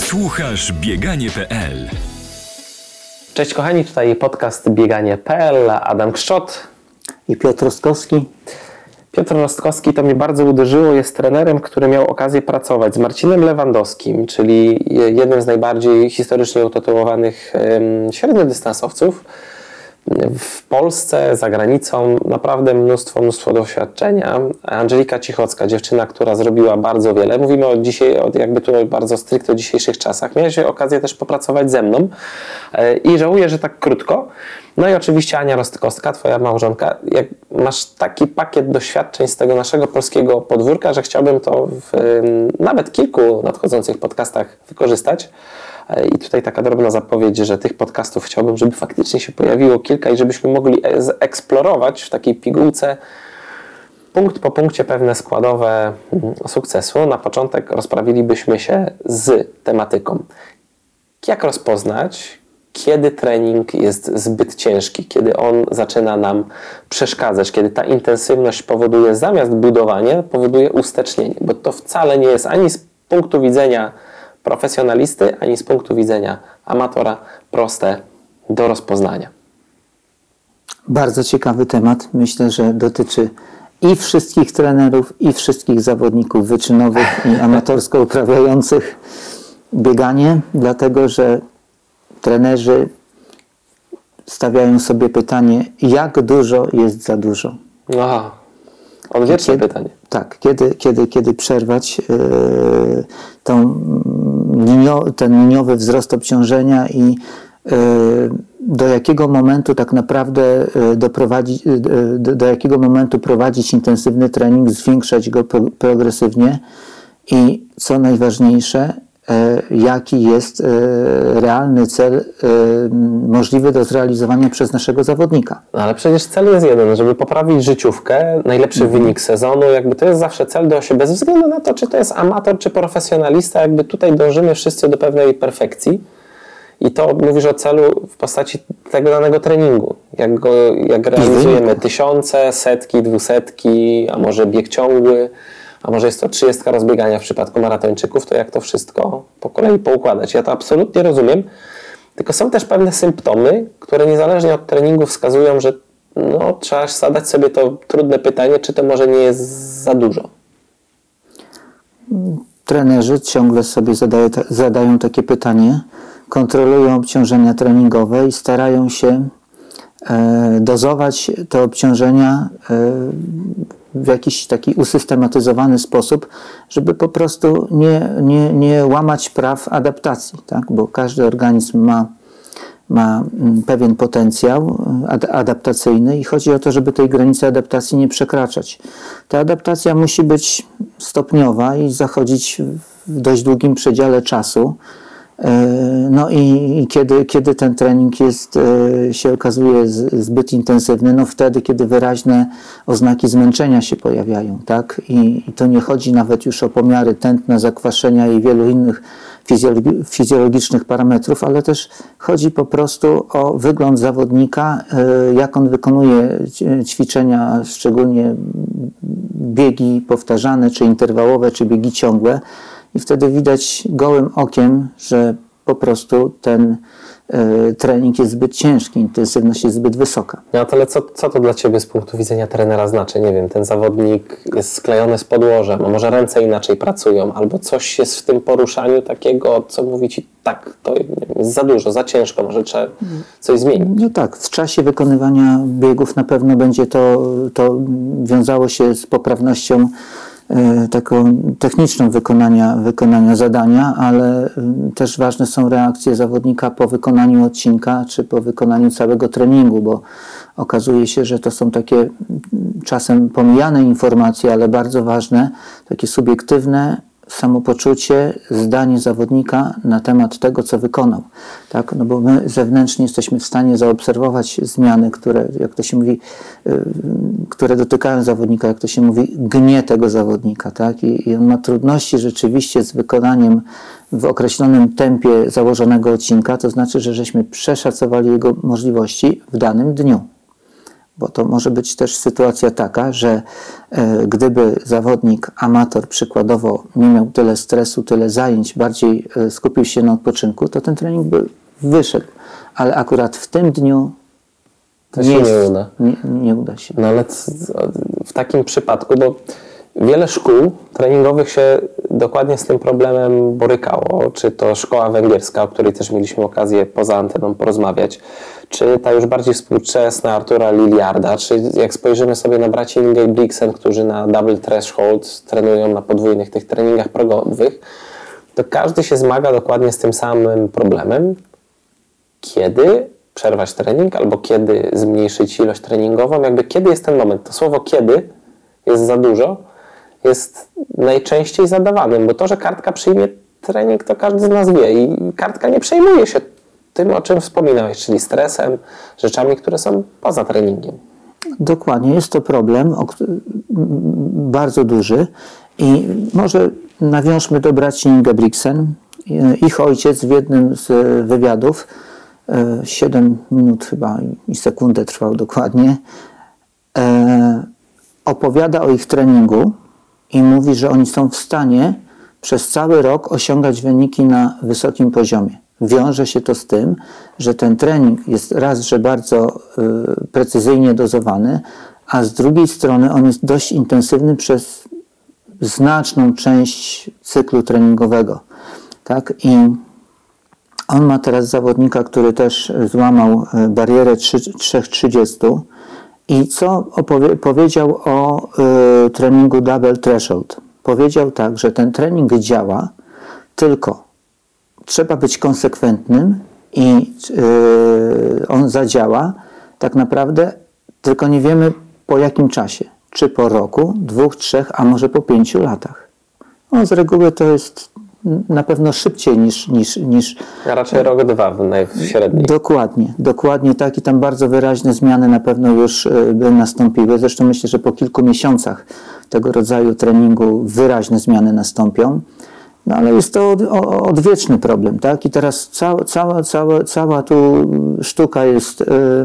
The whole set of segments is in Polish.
Słuchasz Bieganie.pl. Cześć kochani, tutaj podcast Bieganie.pl, Adam Krzczot i Piotr Rostkowski. Piotr Rostkowski to mnie bardzo uderzyło, jest trenerem, który miał okazję pracować z Marcinem Lewandowskim, czyli jednym z najbardziej historycznie utytułowanych średniodystansowców w Polsce, za granicą. Naprawdę mnóstwo doświadczenia. Angelika Cichocka, dziewczyna, która zrobiła bardzo wiele. Mówimy jakby tu bardzo stricte o dzisiejszych czasach. Miałeś okazję też popracować ze mną i żałuję, że tak krótko. No i oczywiście Ania Rostkowska, twoja małżonka. Jak masz taki pakiet doświadczeń z tego naszego polskiego podwórka, że chciałbym to w nawet kilku nadchodzących podcastach wykorzystać. I tutaj taka drobna zapowiedź, że tych podcastów chciałbym, żeby faktycznie się pojawiło kilka i żebyśmy mogli eksplorować w takiej pigułce punkt po punkcie pewne składowe sukcesu. Na początek rozprawilibyśmy się z tematyką. Jak rozpoznać, kiedy trening jest zbyt ciężki, kiedy on zaczyna nam przeszkadzać, kiedy ta intensywność powoduje zamiast budowania, powoduje ustecznienie, bo to wcale nie jest ani z punktu widzenia profesjonalisty, ani z punktu widzenia amatora proste do rozpoznania. Bardzo ciekawy temat. Myślę, że dotyczy i wszystkich trenerów, i wszystkich zawodników wyczynowych i amatorsko uprawiających bieganie, dlatego że trenerzy stawiają sobie pytanie, jak dużo jest za dużo. Aha, odwieczne pytanie. Tak, kiedy przerwać ten liniowy wzrost obciążenia i do jakiego momentu tak naprawdę do jakiego momentu prowadzić intensywny trening, zwiększać go progresywnie i co najważniejsze, jaki jest realny cel możliwy do zrealizowania przez naszego zawodnika. No ale przecież cel jest jeden, żeby poprawić życiówkę, najlepszy wynik sezonu, jakby to jest zawsze cel do siebie, bez względu na to, czy to jest amator, czy profesjonalista, jakby tutaj dążymy wszyscy do pewnej perfekcji i to mówisz o celu w postaci tego danego treningu, jak realizujemy tysiące, setki, dwusetki, a może bieg ciągły, a może jest to 30 rozbiegania w przypadku maratończyków, to jak to wszystko po kolei poukładać. Ja to absolutnie rozumiem, tylko są też pewne symptomy, które niezależnie od treningu wskazują, że trzeba zadać sobie to trudne pytanie, czy to może nie jest za dużo. Trenerzy ciągle sobie zadają takie pytanie, kontrolują obciążenia treningowe i starają się dozować te obciążenia w jakiś taki usystematyzowany sposób, żeby po prostu nie łamać praw adaptacji, tak? Bo każdy organizm ma pewien potencjał adaptacyjny i chodzi o to, żeby tej granicy adaptacji nie przekraczać. Ta adaptacja musi być stopniowa i zachodzić w dość długim przedziale czasu. No i kiedy ten trening się okazuje zbyt intensywny, no wtedy, kiedy wyraźne oznaki zmęczenia się pojawiają, tak? I to nie chodzi nawet już o pomiary tętna, zakwaszenia i wielu innych fizjologicznych parametrów, ale też chodzi po prostu o wygląd zawodnika, jak on wykonuje ćwiczenia, szczególnie biegi powtarzane, czy interwałowe, czy biegi ciągłe. I wtedy widać gołym okiem, że po prostu ten trening jest zbyt ciężki, intensywność jest zbyt wysoka. No ale co to dla Ciebie z punktu widzenia trenera znaczy? Nie wiem, ten zawodnik jest sklejony z podłożem, a może ręce inaczej pracują, albo coś jest w tym poruszaniu takiego, co mówi Ci, tak, to jest za dużo, za ciężko, może trzeba coś zmienić. No tak, w czasie wykonywania biegów na pewno będzie to wiązało się z poprawnością taką techniczną wykonania zadania, ale też ważne są reakcje zawodnika po wykonaniu odcinka czy po wykonaniu całego treningu, bo okazuje się, że to są takie czasem pomijane informacje, ale bardzo ważne, takie subiektywne samopoczucie, zdanie zawodnika na temat tego, co wykonał. Tak? No bo my zewnętrznie jesteśmy w stanie zaobserwować zmiany, które, jak to się mówi, które dotykają zawodnika, jak to się mówi, gnie tego zawodnika. Tak? I on ma trudności rzeczywiście z wykonaniem w określonym tempie założonego odcinka, to znaczy, że żeśmy przeszacowali jego możliwości w danym dniu. Bo to może być też sytuacja taka, że gdyby zawodnik amator przykładowo nie miał tyle stresu, tyle zajęć, bardziej skupił się na odpoczynku, to ten trening by wyszedł. Ale akurat w tym dniu to się nie uda. Nie uda się. No ale w takim przypadku, bo wiele szkół treningowych się dokładnie z tym problemem borykało, czy to szkoła węgierska, o której też mieliśmy okazję poza anteną porozmawiać, czy ta już bardziej współczesna Artura Lilliarda, czy jak spojrzymy sobie na braci Inge Brigtsen, którzy na double threshold trenują na podwójnych tych treningach progowych, to każdy się zmaga dokładnie z tym samym problemem, kiedy przerwać trening, albo kiedy zmniejszyć ilość treningową, jakby kiedy jest ten moment. To słowo kiedy jest za dużo, jest najczęściej zadawanym, bo to, że kartka przyjmie trening, to każdy z nas wie i kartka nie przejmuje się tym, o czym wspominałeś, czyli stresem, rzeczami, które są poza treningiem. Dokładnie, jest to problem bardzo duży i może nawiążmy do braci Ingebrigtsen. Ich ojciec w jednym z wywiadów, 7 minut chyba i sekundę trwał dokładnie, opowiada o ich treningu i mówi, że oni są w stanie przez cały rok osiągać wyniki na wysokim poziomie. Wiąże się to z tym, że ten trening jest raz, że bardzo precyzyjnie dozowany, a z drugiej strony on jest dość intensywny przez znaczną część cyklu treningowego. Tak? I on ma teraz zawodnika, który też złamał barierę 3:30 i co powiedział o treningu double threshold. Powiedział tak, że ten trening działa, tylko trzeba być konsekwentnym i on zadziała tak naprawdę, tylko nie wiemy po jakim czasie. Czy po roku, 2, 3, a może po 5 latach. No, z reguły to jest na pewno szybciej niż A raczej rok, 2 w średniej. Dokładnie tak i tam bardzo wyraźne zmiany na pewno już by nastąpiły. Zresztą myślę, że po kilku miesiącach tego rodzaju treningu wyraźne zmiany nastąpią. No ale jest to odwieczny problem, tak? I teraz cała tu sztuka jest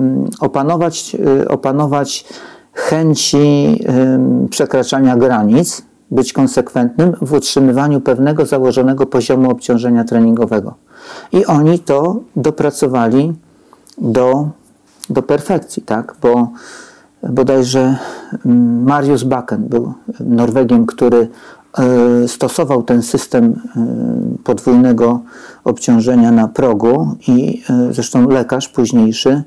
opanować chęci przekraczania granic, być konsekwentnym w utrzymywaniu pewnego założonego poziomu obciążenia treningowego. I oni to dopracowali do perfekcji, tak? Bo bodajże Marius Bakken był Norwegiem, który stosował ten system podwójnego obciążenia na progu i zresztą lekarz późniejszy,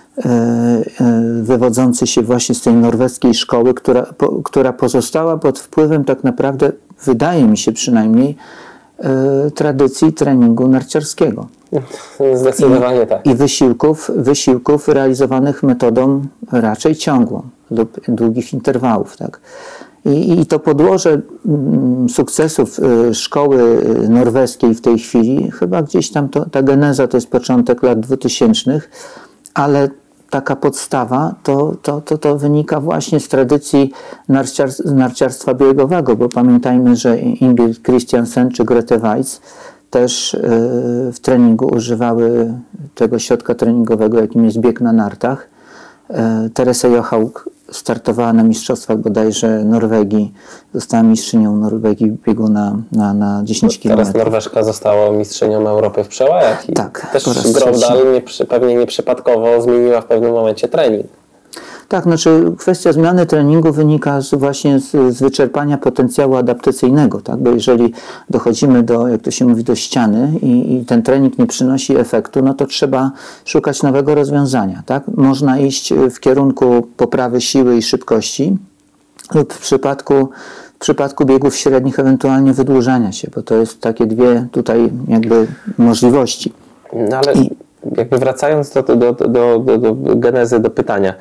wywodzący się właśnie z tej norweskiej szkoły, która pozostała pod wpływem tak naprawdę, wydaje mi się przynajmniej, tradycji treningu narciarskiego. Zdecydowanie tak. I wysiłków realizowanych metodą raczej ciągłą, lub długich interwałów. Tak? I to podłoże sukcesów szkoły norweskiej w tej chwili, chyba gdzieś tam ta geneza to jest początek lat 2000, ale taka podstawa to wynika właśnie z tradycji narciarstwa biegowego, bo pamiętajmy, że Ingrid Christiansen czy Grete Waitz też w treningu używały tego środka treningowego, jakim jest bieg na nartach. Teresa Johaug startowała na mistrzostwach bodajże Norwegii, została mistrzynią Norwegii w biegu na 10 km. Teraz Norweszka została mistrzynią Europy w przełajach i tak, też Grovdal pewnie nieprzypadkowo zmieniła w pewnym momencie trening. Tak, znaczy kwestia zmiany treningu wynika właśnie z wyczerpania potencjału adaptacyjnego, tak? Bo jeżeli dochodzimy do, jak to się mówi, do ściany i ten trening nie przynosi efektu, no to trzeba szukać nowego rozwiązania, tak? Można iść w kierunku poprawy siły i szybkości lub w przypadku biegów średnich ewentualnie wydłużania się, bo to jest takie dwie tutaj jakby możliwości. No ale jakby wracając do genezy, do pytania,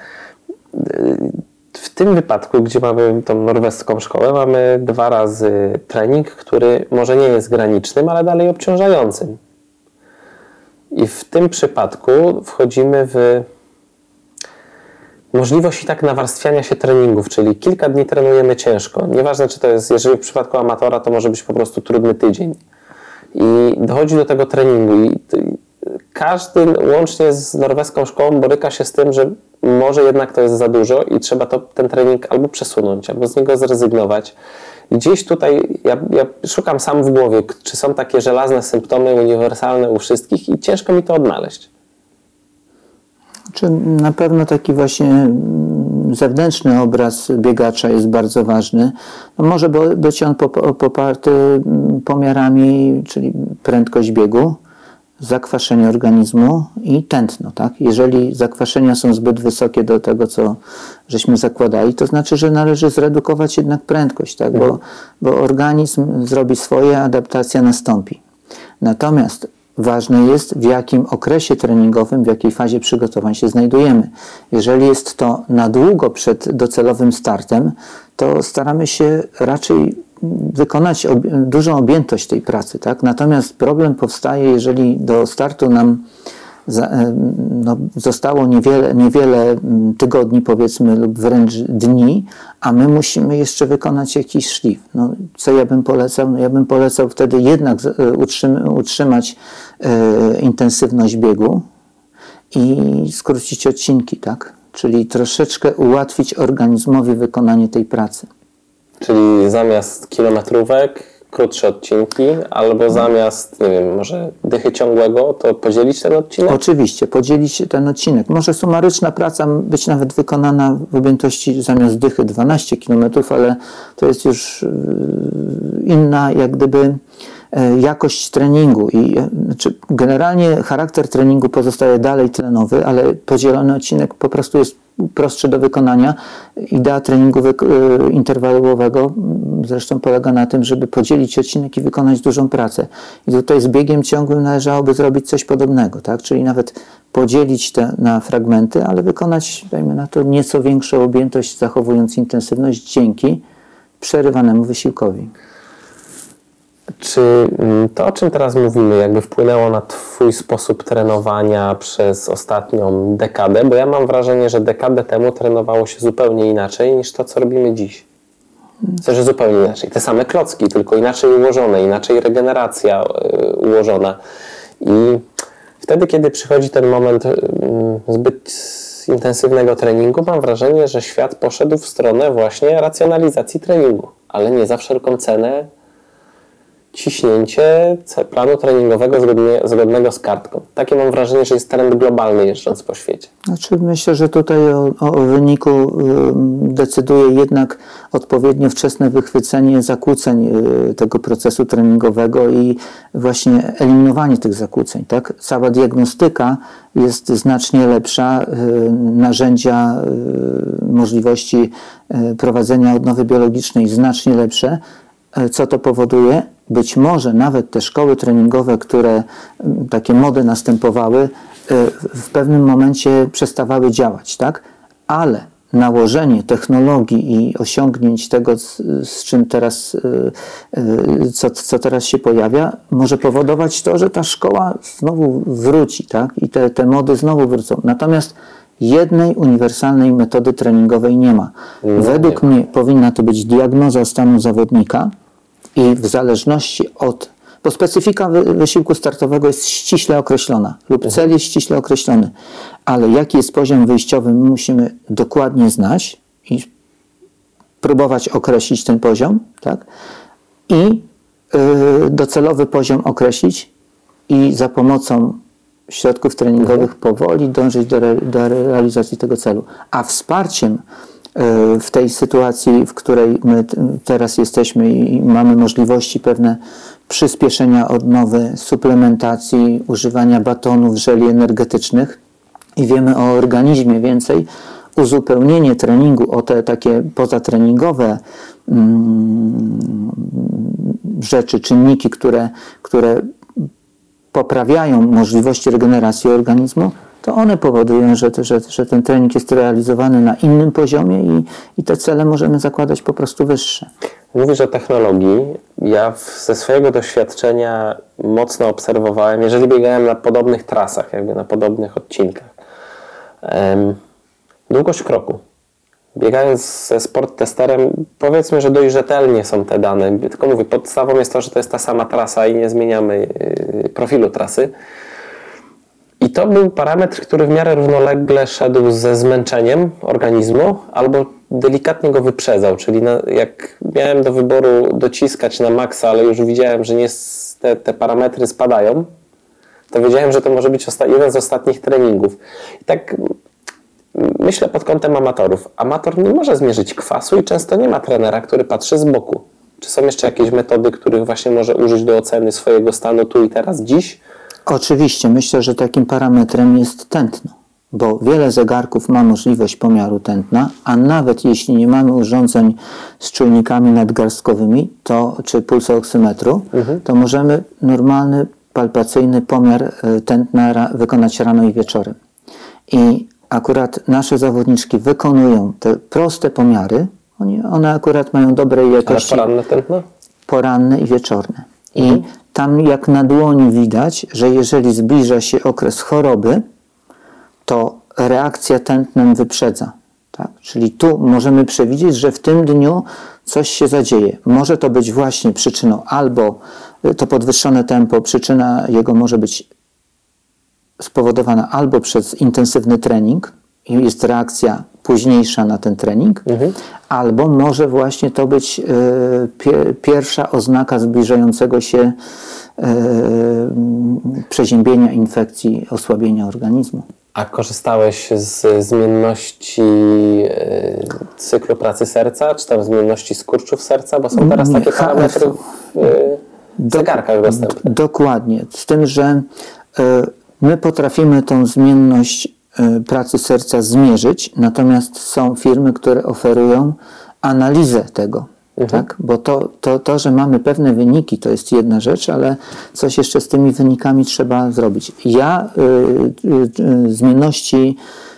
w tym wypadku, gdzie mamy tą norweską szkołę, mamy 2 razy trening, który może nie jest granicznym, ale dalej obciążającym. I w tym przypadku wchodzimy w możliwość i tak nawarstwiania się treningów, czyli kilka dni trenujemy ciężko. Nieważne, czy to jest, jeżeli w przypadku amatora, to może być po prostu trudny tydzień. I dochodzi do tego treningu i każdy, łącznie z norweską szkołą, boryka się z tym, że może jednak to jest za dużo i trzeba ten trening albo przesunąć, albo z niego zrezygnować. Gdzieś tutaj ja szukam sam w głowie, czy są takie żelazne symptomy uniwersalne u wszystkich i ciężko mi to odnaleźć. Czy na pewno taki właśnie zewnętrzny obraz biegacza jest bardzo ważny. No może być on poparty pomiarami, czyli prędkość biegu, zakwaszenie organizmu i tętno. Tak? Jeżeli zakwaszenia są zbyt wysokie do tego, co żeśmy zakładali, to znaczy, że należy zredukować jednak prędkość, tak? Bo organizm zrobi swoje, adaptacja nastąpi. Natomiast ważne jest, w jakim okresie treningowym, w jakiej fazie przygotowań się znajdujemy. Jeżeli jest to na długo przed docelowym startem, to staramy się raczej wykonać dużą objętość tej pracy. Tak? Natomiast problem powstaje, jeżeli do startu nam zostało niewiele tygodni, powiedzmy, lub wręcz dni, a my musimy jeszcze wykonać jakiś szlif. No, co ja bym polecał? No, ja bym polecał wtedy jednak utrzymać intensywność biegu i skrócić odcinki, tak? Czyli troszeczkę ułatwić organizmowi wykonanie tej pracy. Czyli zamiast kilometrówek krótsze odcinki, albo zamiast, nie wiem, może dychy ciągłego, to podzielić ten odcinek? Oczywiście, podzielić ten odcinek. Może sumaryczna praca być nawet wykonana w objętości zamiast dychy 12 km, ale to jest już inna jak gdyby jakość treningu i znaczy generalnie charakter treningu pozostaje dalej tlenowy, ale podzielony odcinek po prostu jest prostszy do wykonania. Idea treningu interwałowego zresztą polega na tym, żeby podzielić odcinek i wykonać dużą pracę. I tutaj z biegiem ciągłym należałoby zrobić coś podobnego, tak? Czyli nawet podzielić te na fragmenty, ale wykonać, dajmy na to, nieco większą objętość, zachowując intensywność dzięki przerywanemu wysiłkowi. Czy to, o czym teraz mówimy, jakby wpłynęło na Twój sposób trenowania przez ostatnią dekadę? Bo ja mam wrażenie, że dekadę temu trenowało się zupełnie inaczej niż to, co robimy dziś. Że zupełnie inaczej. Te same klocki, tylko inaczej ułożone, inaczej regeneracja ułożona. I wtedy, kiedy przychodzi ten moment zbyt intensywnego treningu, mam wrażenie, że świat poszedł w stronę właśnie racjonalizacji treningu, ale nie za wszelką cenę ciśnięcie planu treningowego zgodnego z kartką. Takie mam wrażenie, że jest trend globalny jeżdżąc po świecie. Znaczy myślę, że tutaj o wyniku decyduje jednak odpowiednio wczesne wychwycenie zakłóceń tego procesu treningowego i właśnie eliminowanie tych zakłóceń. Tak? Cała diagnostyka jest znacznie lepsza, narzędzia, możliwości prowadzenia odnowy biologicznej znacznie lepsze. Co to powoduje? Być może nawet te szkoły treningowe, które takie mody następowały, w pewnym momencie przestawały działać, tak? Ale nałożenie technologii i osiągnięć tego, z czym teraz, co teraz się pojawia, może powodować to, że ta szkoła znowu wróci, tak? I te mody znowu wrócą. Natomiast jednej uniwersalnej metody treningowej nie ma. Według mnie powinna to być diagnoza stanu zawodnika i w zależności od... Bo specyfika wysiłku startowego jest ściśle określona lub cel jest ściśle określony, ale jaki jest poziom wyjściowy, my musimy dokładnie znać i próbować określić ten poziom, tak? I docelowy poziom określić i za pomocą środków treningowych powoli dążyć do realizacji tego celu. A wsparciem w tej sytuacji, w której my teraz jesteśmy i mamy możliwości pewne przyspieszenia odnowy, suplementacji, używania batonów, żeli energetycznych i wiemy o organizmie więcej, uzupełnienie treningu o te takie pozatreningowe rzeczy, czynniki, które poprawiają możliwości regeneracji organizmu, to one powodują, że ten trening jest realizowany na innym poziomie i te cele możemy zakładać po prostu wyższe. Mówisz o technologii. Ja ze swojego doświadczenia mocno obserwowałem, jeżeli biegałem na podobnych trasach, jakby na podobnych odcinkach. Długość kroku. Biegając ze sporttesterem, powiedzmy, że dość rzetelnie są te dane. Tylko mówię, podstawą jest to, że to jest ta sama trasa i nie zmieniamy profilu trasy. I to był parametr, który w miarę równolegle szedł ze zmęczeniem organizmu albo delikatnie go wyprzedzał, czyli jak miałem do wyboru dociskać na maksa, ale już widziałem, że te parametry spadają, to wiedziałem, że to może być jeden z ostatnich treningów. I tak myślę pod kątem amatorów. Amator nie może zmierzyć kwasu i często nie ma trenera, który patrzy z boku. Czy są jeszcze jakieś metody, których właśnie może użyć do oceny swojego stanu tu i teraz, dziś? Oczywiście, myślę, że takim parametrem jest tętno, bo wiele zegarków ma możliwość pomiaru tętna, a nawet jeśli nie mamy urządzeń z czujnikami nadgarstkowymi, czy pulsoksymetru, to możemy normalny, palpacyjny pomiar tętna wykonać rano i wieczorem. I akurat nasze zawodniczki wykonują te proste pomiary, one akurat mają dobrej jakości. Ale poranne tętno? Poranne i wieczorne. I tam jak na dłoni widać, że jeżeli zbliża się okres choroby, to reakcja tętnem wyprzedza. Tak? Czyli tu możemy przewidzieć, że w tym dniu coś się zadzieje. Może to być właśnie przyczyną albo to podwyższone tempo, przyczyna jego może być spowodowana albo przez intensywny trening i jest reakcja późniejsza na ten trening, albo może właśnie to być pierwsza oznaka zbliżającego się przeziębienia, infekcji, osłabienia organizmu. A korzystałeś z zmienności cyklu pracy serca, czy tam zmienności skurczów serca? Bo są teraz takie parametry w zegarkach dostępne. Dokładnie. Z tym, że my potrafimy tą zmienność pracy serca zmierzyć, natomiast są firmy, które oferują analizę tego. Tak? Bo to, że mamy pewne wyniki, to jest jedna rzecz, ale coś jeszcze z tymi wynikami trzeba zrobić. Ja zmienności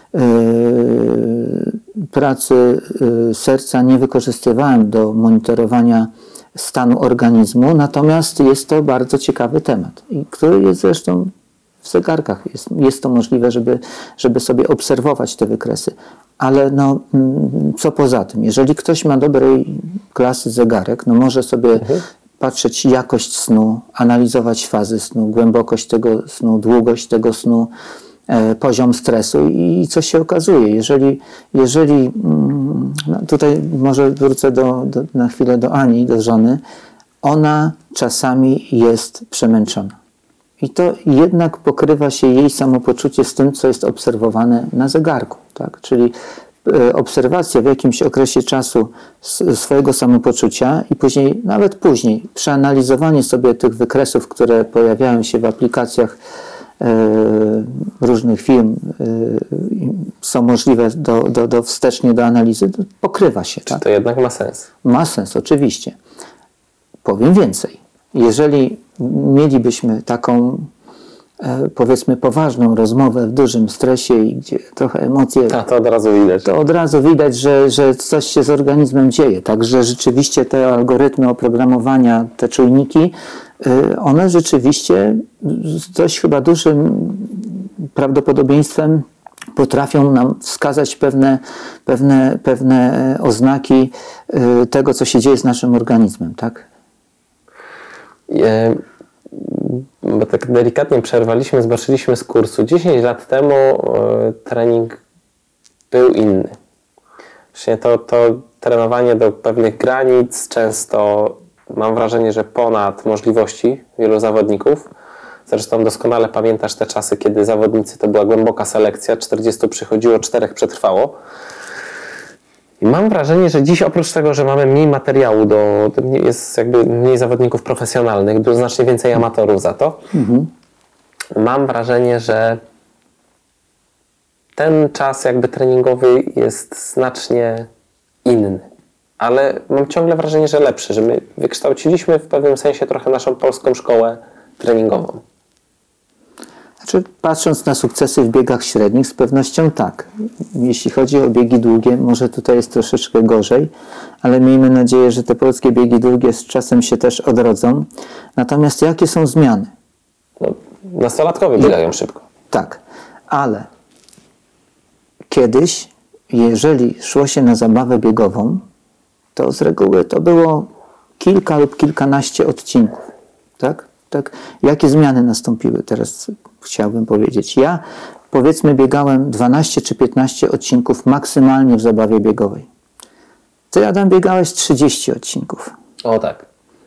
pracy serca nie wykorzystywałem do monitorowania stanu organizmu, natomiast jest to bardzo ciekawy temat, który jest zresztą w zegarkach. Jest to możliwe, żeby sobie obserwować te wykresy. Ale co poza tym? Jeżeli ktoś ma dobrej klasy zegarek, może sobie patrzeć jakość snu, analizować fazy snu, głębokość tego snu, długość tego snu, poziom stresu i co się okazuje. Jeżeli tutaj może wrócę na chwilę do Ani, do żony, ona czasami jest przemęczona. I to jednak pokrywa się jej samopoczucie z tym, co jest obserwowane na zegarku. Tak? Czyli obserwacja w jakimś okresie czasu swojego samopoczucia i później, nawet później, przeanalizowanie sobie tych wykresów, które pojawiają się w aplikacjach różnych firm, są możliwe wstecznie do analizy, to pokrywa się. Czy to jednak ma sens? Ma sens, oczywiście. Powiem więcej. Jeżeli mielibyśmy taką, powiedzmy, poważną rozmowę w dużym stresie i gdzie trochę emocje... to od razu widać. To od razu widać, że coś się z organizmem dzieje. Także rzeczywiście te algorytmy oprogramowania, te czujniki, one rzeczywiście z dość chyba dużym prawdopodobieństwem potrafią nam wskazać pewne oznaki tego, co się dzieje z naszym organizmem, tak? Bo tak delikatnie przerwaliśmy, zboczyliśmy z kursu. 10 lat temu trening był inny. Właśnie to trenowanie do pewnych granic, często mam wrażenie, że ponad możliwości wielu zawodników. Zresztą doskonale pamiętasz te czasy, kiedy zawodnicy to była głęboka selekcja, 40 przychodziło, 4 przetrwało. I mam wrażenie, że dziś oprócz tego, że mamy mniej materiału, jest jakby mniej zawodników profesjonalnych, znacznie więcej amatorów za to, mam wrażenie, że ten czas jakby treningowy jest znacznie inny. Ale mam ciągle wrażenie, że lepszy, że my wykształciliśmy w pewnym sensie trochę naszą polską szkołę treningową. Znaczy, patrząc na sukcesy w biegach średnich, z pewnością tak. Jeśli chodzi o biegi długie, może tutaj jest troszeczkę gorzej, ale miejmy nadzieję, że te polskie biegi długie z czasem się też odrodzą. Natomiast jakie są zmiany? Nastolatkowie biegają szybko. Tak, ale kiedyś, jeżeli szło się na zabawę biegową, to z reguły to było kilka lub kilkanaście odcinków. Tak? Tak? Jakie zmiany nastąpiły? Teraz chciałbym powiedzieć. Ja, powiedzmy, biegałem 12 czy 15 odcinków maksymalnie w zabawie biegowej. Ty, Adam, biegałeś 30 odcinków. O tak.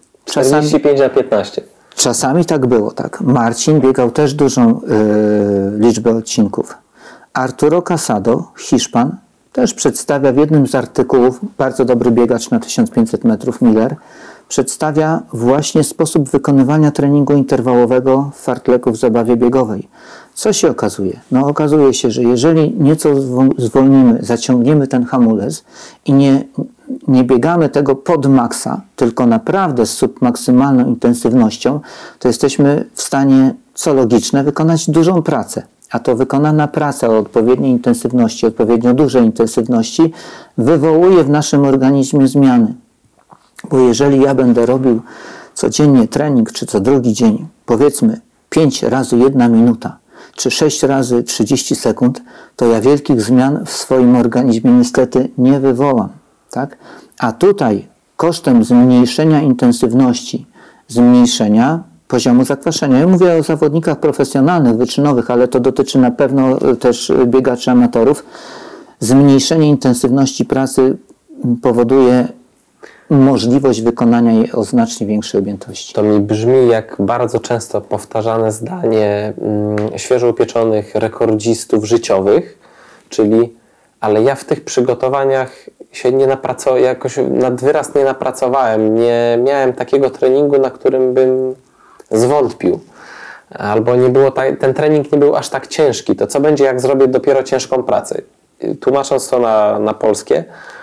45 na 15. Czasami tak było, tak. Marcin biegał też dużą liczbę odcinków. Arturo Casado, Hiszpan, też przedstawia w jednym z artykułów, bardzo dobry biegacz na 1500 metrów, Miller, przedstawia właśnie sposób wykonywania treningu interwałowego w fartleku w zabawie biegowej. Co się okazuje? No okazuje się, że jeżeli nieco zwolnimy, zaciągniemy ten hamulec i nie biegamy tego pod maksa, tylko naprawdę z submaksymalną intensywnością, to jesteśmy w stanie, co logiczne, wykonać dużą pracę. A to wykonana praca o odpowiedniej intensywności, odpowiednio dużej intensywności wywołuje w naszym organizmie zmiany. Bo jeżeli ja będę robił codziennie trening, czy co drugi dzień, powiedzmy 5 razy 1 minuta, czy 6 razy 30 sekund, to ja wielkich zmian w swoim organizmie niestety nie wywołam. Tak? A tutaj kosztem zmniejszenia intensywności, zmniejszenia poziomu zakwaszenia. Ja mówię o zawodnikach profesjonalnych, wyczynowych, ale to dotyczy na pewno też biegaczy amatorów. Zmniejszenie intensywności pracy powoduje możliwość wykonania jej o znacznie większej objętości. To mi brzmi jak bardzo często powtarzane zdanie świeżo upieczonych rekordzistów życiowych, czyli ale ja w tych przygotowaniach się nie napracowałem, jakoś nad wyraz nie napracowałem, nie miałem takiego treningu, na którym bym zwątpił. Albo nie było ten trening nie był aż tak ciężki. To co będzie, jak zrobię dopiero ciężką pracę? Tłumacząc to na polskie,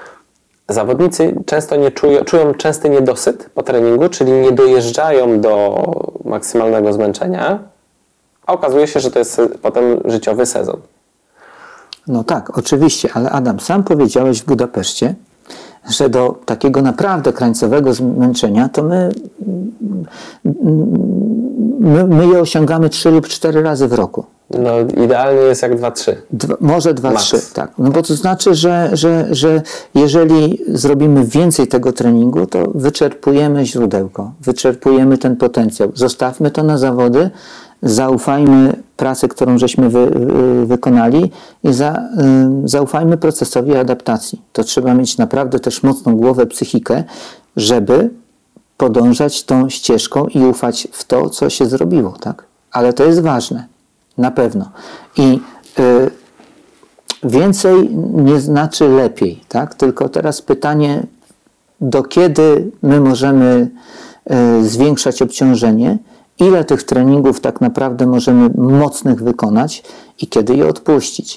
zawodnicy często czują częsty niedosyt po treningu, czyli nie dojeżdżają do maksymalnego zmęczenia, a okazuje się, że to jest potem życiowy sezon. No tak, oczywiście, ale Adam, sam powiedziałeś w Budapeszcie, że do takiego naprawdę krańcowego zmęczenia to my je osiągamy 3 lub 4 razy w roku. No idealnie jest jak 2-3. Może 2-3, tak. No bo to znaczy, że jeżeli zrobimy więcej tego treningu, to wyczerpujemy źródełko, wyczerpujemy ten potencjał. Zostawmy to na zawody, zaufajmy pracy, którą żeśmy wykonali i zaufajmy procesowi adaptacji. To trzeba mieć naprawdę też mocną głowę, psychikę, żeby podążać tą ścieżką i ufać w to, co się zrobiło, tak? Ale to jest ważne, na pewno. I więcej nie znaczy lepiej, tak? Tylko teraz pytanie, do kiedy my możemy zwiększać obciążenie, ile tych treningów tak naprawdę możemy mocnych wykonać i kiedy je odpuścić.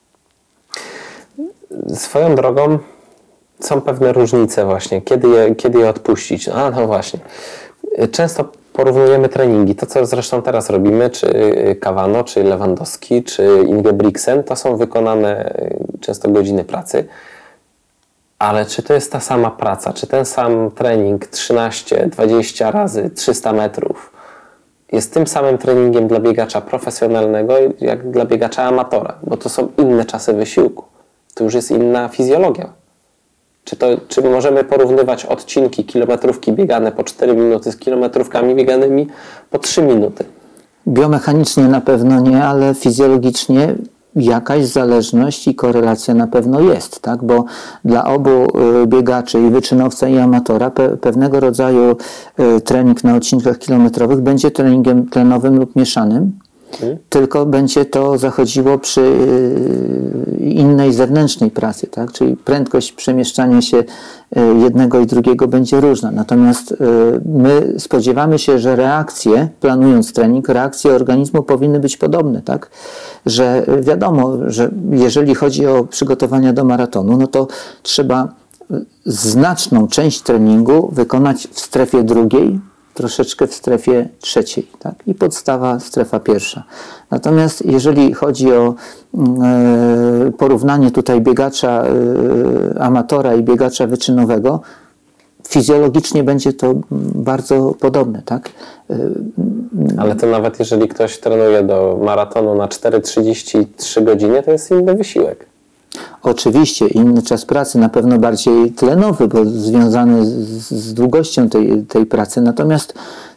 Swoją drogą są pewne różnice właśnie, kiedy je odpuścić. No właśnie. Często porównujemy treningi. To, co zresztą teraz robimy, czy Kawano, czy Lewandowski, czy Ingebrigtsen, to są wykonane często godziny pracy. Ale czy to jest ta sama praca, czy ten sam trening 13-20 razy 300 metrów jest tym samym treningiem dla biegacza profesjonalnego, jak dla biegacza amatora? Bo to są inne czasy wysiłku. To już jest inna fizjologia. Czy możemy porównywać odcinki kilometrówki biegane po 4 minuty z kilometrówkami bieganymi po 3 minuty? Biomechanicznie na pewno nie, ale fizjologicznie jakaś zależność i korelacja na pewno jest, tak? Bo dla obu biegaczy, i wyczynowca, i amatora, pewnego rodzaju trening na odcinkach kilometrowych będzie treningiem tlenowym lub mieszanym, tylko będzie to zachodziło przy innej zewnętrznej pracy, tak? Czyli prędkość przemieszczania się jednego i drugiego będzie różna. Natomiast my spodziewamy się, że reakcje, planując trening, reakcje organizmu powinny być podobne, tak? Że wiadomo, że jeżeli chodzi o przygotowania do maratonu, no to trzeba znaczną część treningu wykonać w strefie drugiej, troszeczkę w strefie trzeciej, tak? I podstawa strefa pierwsza. Natomiast jeżeli chodzi o porównanie tutaj biegacza amatora i biegacza wyczynowego, fizjologicznie będzie to bardzo podobne, tak? Ale to nawet jeżeli ktoś trenuje do maratonu na 4,33 godziny, to jest inny wysiłek. Oczywiście, inny czas pracy, na pewno bardziej tlenowy, bo związany z długością tej pracy. Natomiast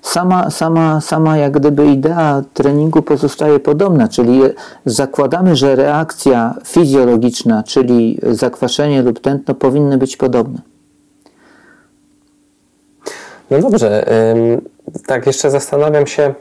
sama jak gdyby idea treningu pozostaje podobna, czyli zakładamy, że reakcja fizjologiczna, czyli zakwaszenie lub tętno powinny być podobne. No dobrze, tak jeszcze zastanawiam się,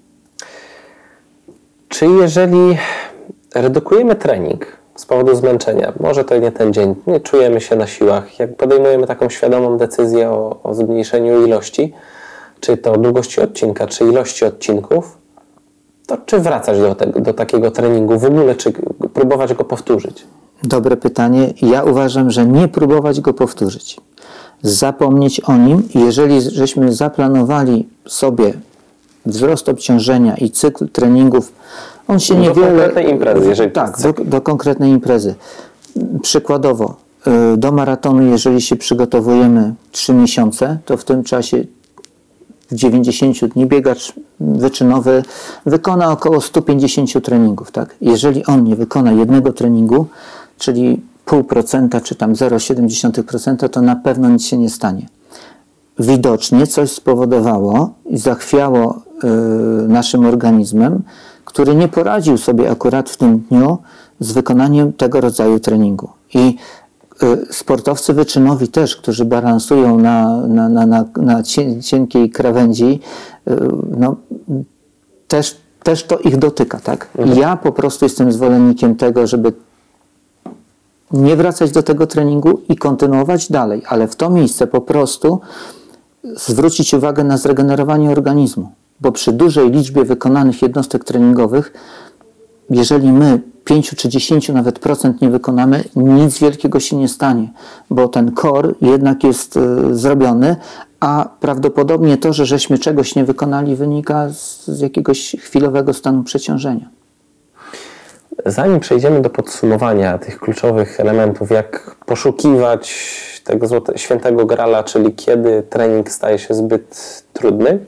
czy jeżeli redukujemy trening z powodu zmęczenia, może to nie ten dzień, nie czujemy się na siłach, jak podejmujemy taką świadomą decyzję o zmniejszeniu ilości, czy to długości odcinka, czy ilości odcinków, to czy wracać do takiego treningu w ogóle, czy próbować go powtórzyć? Dobre pytanie. Ja uważam, że nie próbować go powtórzyć. Zapomnieć o nim. Jeżeli żeśmy zaplanowali sobie wzrost obciążenia i cykl treningów, on się niewiele... Do konkretnej imprezy. Jeżeli tak, do konkretnej imprezy. Przykładowo, do maratonu, jeżeli się przygotowujemy 3 miesiące, to w tym czasie w 90 dni biegacz wyczynowy wykona około 150 treningów. Tak? Jeżeli on nie wykona jednego treningu, czyli 0,5% czy tam 0,7%, to na pewno nic się nie stanie. Widocznie coś spowodowało i zachwiało naszym organizmem, który nie poradził sobie akurat w tym dniu z wykonaniem tego rodzaju treningu. I sportowcy wyczynowi też, którzy balansują na cienkiej krawędzi, no, też to ich dotyka. Tak? Ja po prostu jestem zwolennikiem tego, żeby nie wracać do tego treningu i kontynuować dalej, ale w to miejsce po prostu zwrócić uwagę na zregenerowanie organizmu, bo przy dużej liczbie wykonanych jednostek treningowych, jeżeli my 5 czy 10 nawet procent nie wykonamy, nic wielkiego się nie stanie, bo ten core jednak jest zrobiony, a prawdopodobnie to, że żeśmy czegoś nie wykonali, wynika z jakiegoś chwilowego stanu przeciążenia. Zanim przejdziemy do podsumowania tych kluczowych elementów, jak poszukiwać tego świętego grala, czyli kiedy trening staje się zbyt trudny,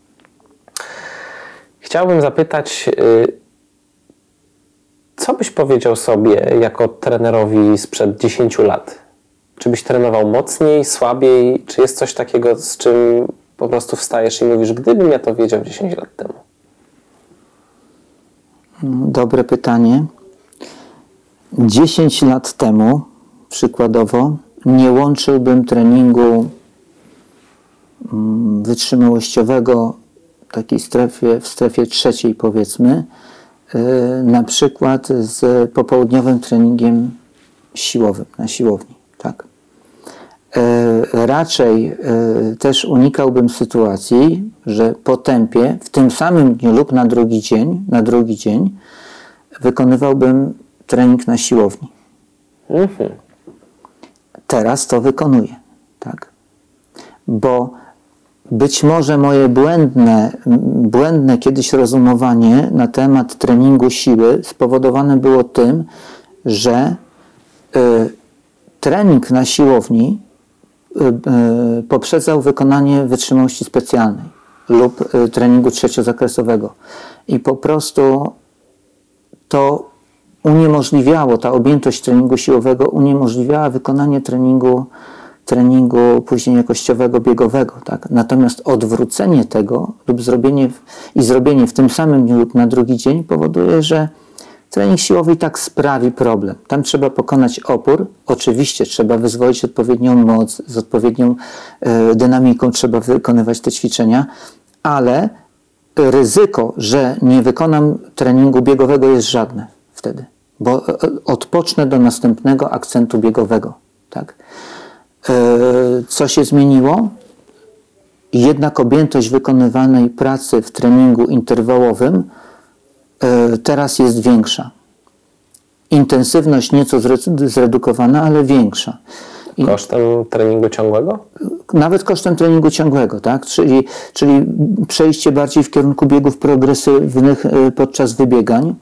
chciałbym zapytać, co byś powiedział sobie jako trenerowi sprzed 10 lat? Czy byś trenował mocniej, słabiej? Czy jest coś takiego, z czym po prostu wstajesz i mówisz, gdybym ja to wiedział 10 lat temu? Dobre pytanie. 10 lat temu, przykładowo, nie łączyłbym treningu wytrzymałościowego w strefie trzeciej, powiedzmy, na przykład z popołudniowym treningiem siłowym na siłowni. Tak? Raczej też unikałbym sytuacji, że po tempie w tym samym dniu lub na drugi dzień wykonywałbym trening na siłowni. Teraz to wykonuję. Tak? Bo być może moje błędne kiedyś rozumowanie na temat treningu siły spowodowane było tym, że trening na siłowni poprzedzał wykonanie wytrzymałości specjalnej lub treningu trzeciozakresowego. I po prostu to uniemożliwiało, ta objętość treningu siłowego uniemożliwiała wykonanie treningu później jakościowego, biegowego. Tak? Natomiast odwrócenie tego lub zrobienie w tym samym dniu lub na drugi dzień powoduje, że trening siłowy i tak sprawi problem. Tam trzeba pokonać opór. Oczywiście trzeba wyzwolić odpowiednią moc, z odpowiednią dynamiką trzeba wykonywać te ćwiczenia, ale ryzyko, że nie wykonam treningu biegowego jest żadne wtedy, bo odpocznę do następnego akcentu biegowego. Tak? Co się zmieniło? Jednak objętość wykonywanej pracy w treningu interwałowym teraz jest większa. Intensywność nieco zredukowana, ale większa. Kosztem treningu ciągłego? Nawet kosztem treningu ciągłego, tak? Czyli przejście bardziej w kierunku biegów progresywnych podczas wybiegań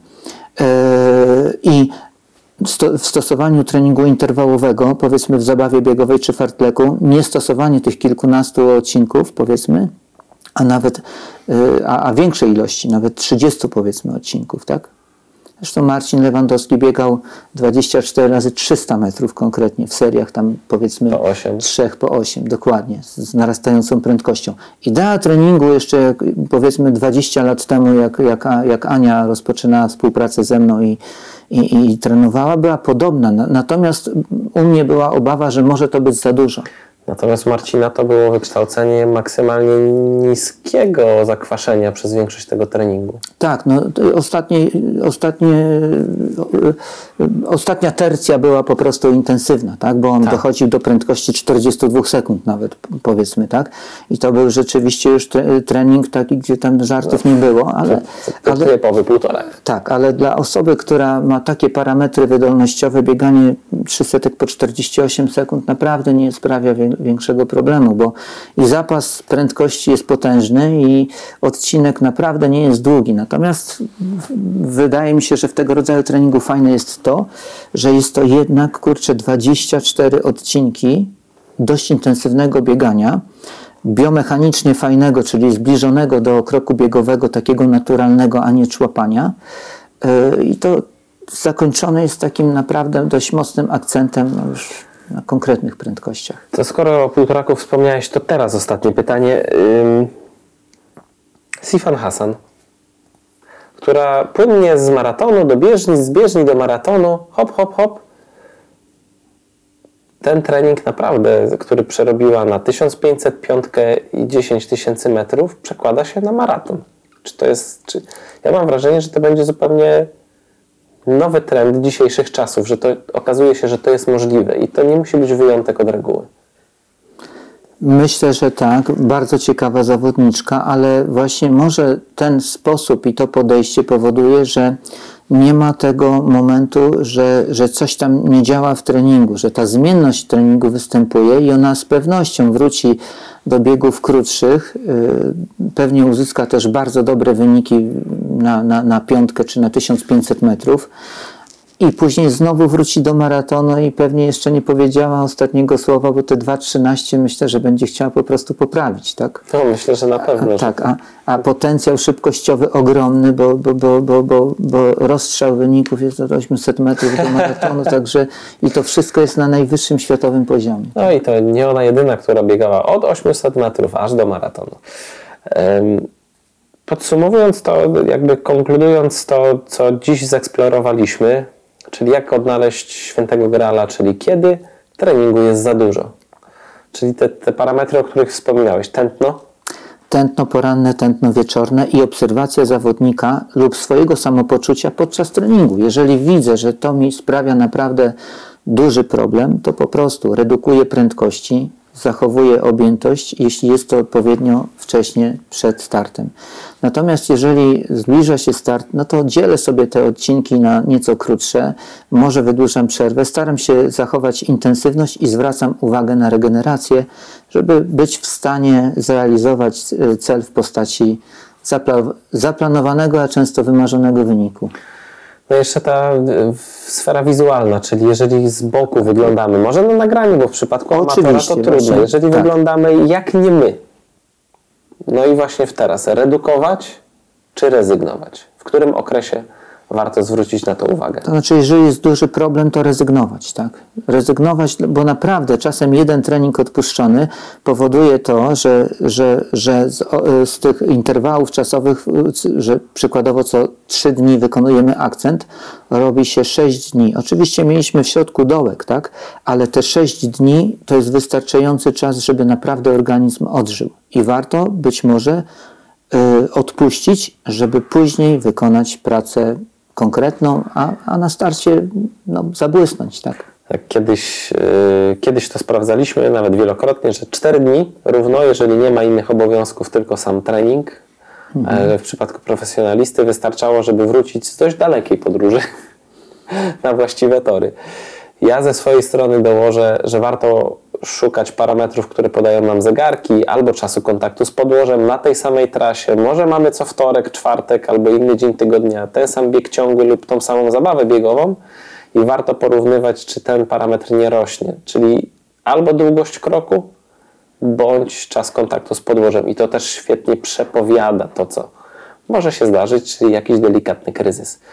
i w stosowaniu treningu interwałowego, powiedzmy w zabawie biegowej czy fartleku, nie stosowanie tych kilkunastu odcinków, powiedzmy, a większej ilości, nawet 30 powiedzmy odcinków, tak? Zresztą Marcin Lewandowski biegał 24 razy 300 metrów konkretnie w seriach tam powiedzmy Po 8. 3 po 8, dokładnie, z narastającą prędkością. Idea treningu jeszcze powiedzmy 20 lat temu, jak Ania rozpoczynała współpracę ze mną i trenowała, była podobna. Natomiast u mnie była obawa, że może to być za dużo. Natomiast Marcina to było wykształcenie maksymalnie niskiego zakwaszenia przez większość tego treningu. Tak, no ostatnia tercja była po prostu intensywna, tak? Bo on dochodził do prędkości 42 sekund nawet, powiedzmy, tak? I to był rzeczywiście już trening taki, gdzie tam żartów nie było, ale typowy półtorak. Tak, ale dla osoby, która ma takie parametry wydolnościowe, bieganie 300 po 48 sekund naprawdę nie sprawia większego problemu, bo i zapas prędkości jest potężny i odcinek naprawdę nie jest długi. Natomiast wydaje mi się, że w tego rodzaju treningu fajne jest to, że jest to jednak, 24 odcinki dość intensywnego biegania, biomechanicznie fajnego, czyli zbliżonego do kroku biegowego, takiego naturalnego, a nie człapania. I to zakończone jest takim naprawdę dość mocnym akcentem już na konkretnych prędkościach. To skoro o półtoraku wspomniałeś, to teraz ostatnie pytanie. Sifan Hassan, która płynnie z maratonu do bieżni, z bieżni do maratonu, hop, hop, hop. Ten trening naprawdę, który przerobiła na 1500, 5 i 10 000 metrów, przekłada się na maraton. Ja mam wrażenie, że to będzie zupełnie nowy trend dzisiejszych czasów, że to okazuje się, że to jest możliwe i to nie musi być wyjątek od reguły. Myślę, że tak. Bardzo ciekawa zawodniczka, ale właśnie może ten sposób i to podejście powoduje, że nie ma tego momentu, że coś tam nie działa w treningu, że ta zmienność treningu występuje i ona z pewnością wróci do biegów krótszych. Pewnie uzyska też bardzo dobre wyniki na 5 czy na 1500 metrów. I później znowu wróci do maratonu i pewnie jeszcze nie powiedziała ostatniego słowa, bo te 2:13 myślę, że będzie chciała po prostu poprawić, tak? No, myślę, że na pewno. Tak, a potencjał szybkościowy ogromny, bo rozstrzał wyników jest od 800 metrów do maratonu, także i to wszystko jest na najwyższym światowym poziomie. No i to nie ona jedyna, która biegała od 800 metrów aż do maratonu. Podsumowując to, jakby konkludując to, co dziś zeksplorowaliśmy, czyli jak odnaleźć świętego Graala, czyli kiedy treningu jest za dużo. Czyli te parametry, o których wspominałeś, tętno? Tętno poranne, tętno wieczorne i obserwacja zawodnika lub swojego samopoczucia podczas treningu. Jeżeli widzę, że to mi sprawia naprawdę duży problem, to po prostu redukuję prędkości, zachowuję objętość, jeśli jest to odpowiednio wcześnie przed startem. Natomiast jeżeli zbliża się start, no to dzielę sobie te odcinki na nieco krótsze, może wydłużam przerwę, staram się zachować intensywność i zwracam uwagę na regenerację, żeby być w stanie zrealizować cel w postaci zaplanowanego, a często wymarzonego wyniku. No jeszcze ta sfera wizualna, czyli jeżeli z boku wyglądamy, może na nagraniu, bo w przypadku amatora to trudno, właśnie, jeżeli wyglądamy jak nie my, no i właśnie teraz redukować czy rezygnować? W którym okresie warto zwrócić na to uwagę? To znaczy, jeżeli jest duży problem, to rezygnować, tak? Rezygnować, bo naprawdę czasem jeden trening odpuszczony powoduje to, że z tych interwałów czasowych, że przykładowo co 3 dni wykonujemy akcent, robi się 6 dni. Oczywiście mieliśmy w środku dołek, tak? Ale te 6 dni to jest wystarczający czas, żeby naprawdę organizm odżył. I warto być może odpuścić, żeby później wykonać pracę konkretną, a na starcie zabłysnąć, tak? Tak, kiedyś to sprawdzaliśmy, nawet wielokrotnie, że 4 dni równo, jeżeli nie ma innych obowiązków, tylko sam trening. W przypadku profesjonalisty wystarczało, żeby wrócić z dość dalekiej podróży na właściwe tory. Ja ze swojej strony dołożę, że warto szukać parametrów, które podają nam zegarki, albo czasu kontaktu z podłożem na tej samej trasie. Może mamy co wtorek, czwartek albo inny dzień tygodnia ten sam bieg ciągły lub tą samą zabawę biegową i warto porównywać, czy ten parametr nie rośnie, czyli albo długość kroku, bądź czas kontaktu z podłożem. I to też świetnie przepowiada to, co może się zdarzyć, czyli jakiś delikatny kryzys.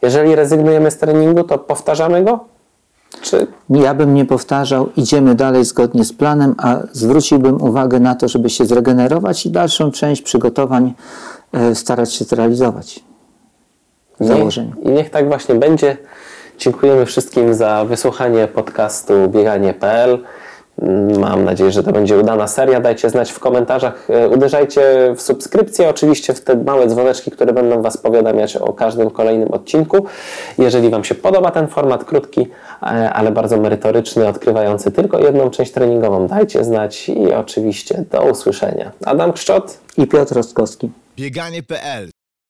Jeżeli rezygnujemy z treningu, to powtarzamy go? Czy... Ja bym nie powtarzał, idziemy dalej zgodnie z planem, a zwróciłbym uwagę na to, żeby się zregenerować i dalszą część przygotowań starać się zrealizować w założeniu. I niech tak właśnie będzie. Dziękujemy wszystkim za wysłuchanie podcastu bieganie.pl. Mam nadzieję, że to będzie udana seria. Dajcie znać w komentarzach, uderzajcie w subskrypcję, oczywiście w te małe dzwoneczki, które będą Was powiadamiać o każdym kolejnym odcinku. Jeżeli Wam się podoba ten format krótki, ale bardzo merytoryczny, odkrywający tylko jedną część treningową, dajcie znać i oczywiście do usłyszenia. Adam Kszczot i Piotr Rostkowski. Bieganie.pl.